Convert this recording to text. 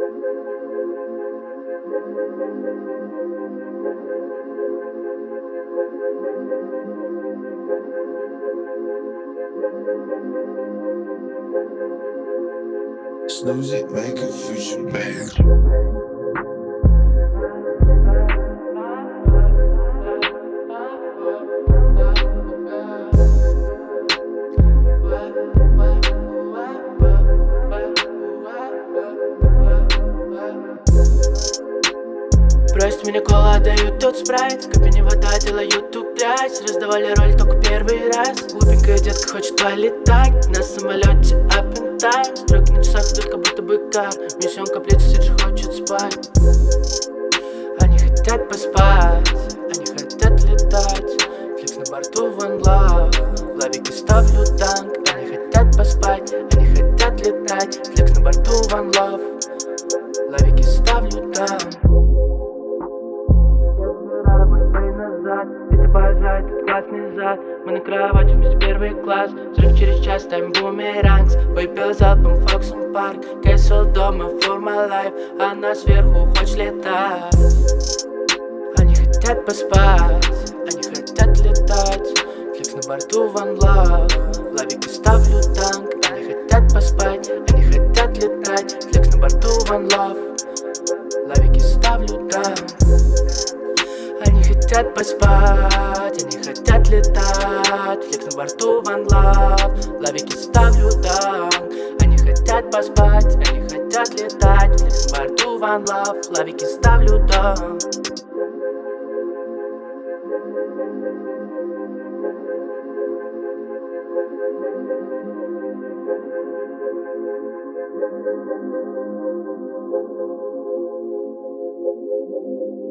Snooze it, make a future bang. Просит меня кола, дают тот спрайт. В кабине вода, делают тут грязь. Раздавали роль только первый раз. Глупенькая детка хочет полетать на самолете up in time. Стрелки на часах идут, как будто бы кар. Миссион комплект, же хочет спать. Они хотят поспать, они хотят летать. Флекс на борту One Love, в лавике ставлю танк. Они хотят поспать, они хотят летать. Флекс на борту One Love, в лавике ставлю танк. Ведь обожает этот классный зад. Мы на кровати вместе первый класс. Взрыв через час, ставим бумерангс. Выпил залпом Фоксум Парк. Кэссел дома for my life. Она сверху хочет летать. Они хотят поспать, они хотят летать. Флекс на борту One Love, в лавике ставлю танк. Они хотят поспать, они хотят летать. Флекс на борту One Love, в лавике ставлю танк. Они хотят поспать, они хотят летать. Флекс на борту One Love, в лавике ставлю танк. Они хотят поспать, они хотят летать. Флекс на борту One Love, в лавике ставлю танк. Thank you.